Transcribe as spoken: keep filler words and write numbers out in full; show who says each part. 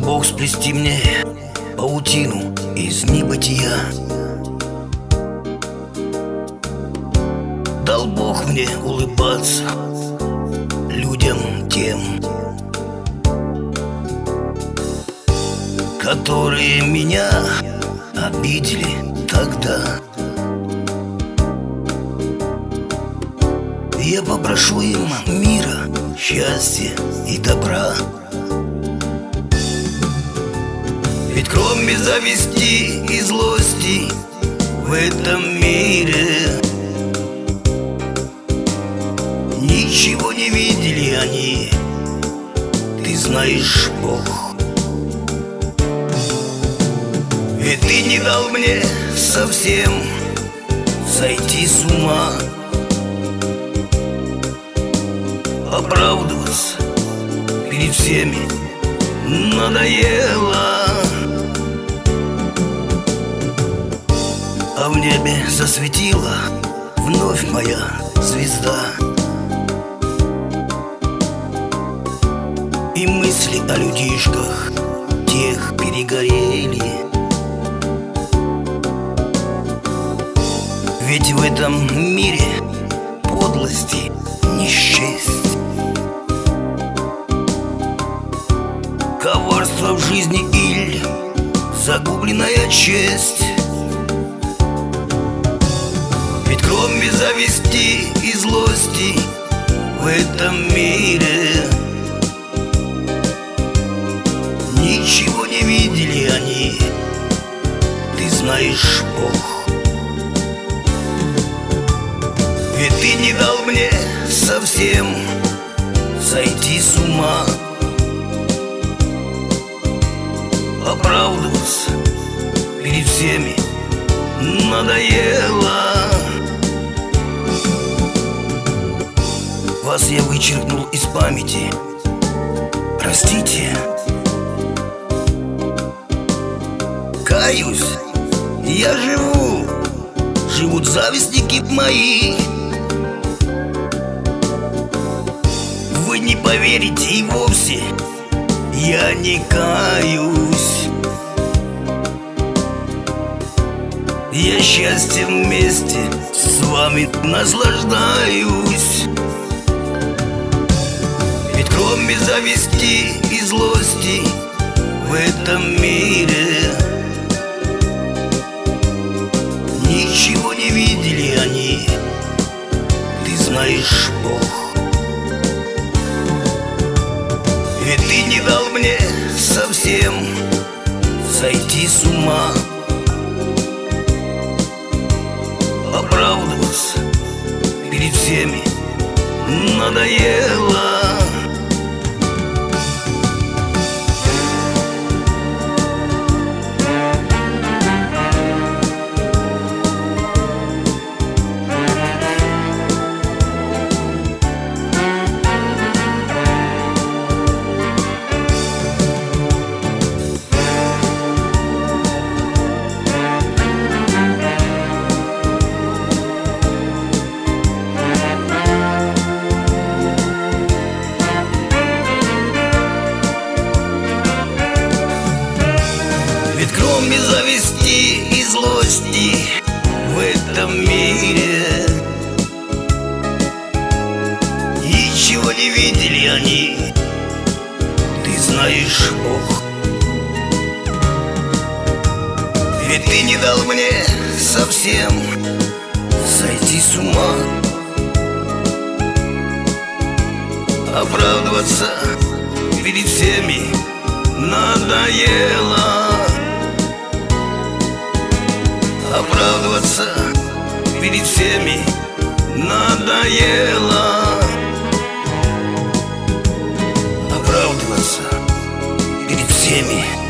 Speaker 1: Бог, сплести мне паутину из небытия. Дал Бог мне улыбаться людям тем, которые меня обидели тогда. Я попрошу им мира, счастья и добра. Ведь кроме зависти и злости в этом мире ничего не видели они, ты знаешь, Бог. Ведь ты не дал мне совсем сойти с ума, оправдываться перед всеми надоело. А в небе засветила вновь моя звезда, и мысли о людишках тех перегорели. Ведь в этом мире подлости не счесть, коварство в жизни или загубленная честь. Ведь кроме зависти и злости в этом мире ничего не видели они, ты знаешь, Бог. Ведь ты не дал мне совсем сойти с ума, оправдываться перед всеми надоело. Вас я вычеркнул из памяти, простите. Каюсь, я живу, живут завистники мои. Вы не поверите, и вовсе я не каюсь. Я счастьем вместе с вами наслаждаюсь. Ведь кроме зависти и злости в этом мире ничего не видели они, ты знаешь, Бог. Ведь ты не дал мне совсем сойти с ума, оправдываться перед всеми надоело. Ведь кроме зависти и злости в этом мире ничего не видели они, ты знаешь, Бог. Ведь ты не дал мне совсем сойти с ума, оправдываться перед всеми надоело. Оправдываться перед всеми надоело. Оправдываться перед всеми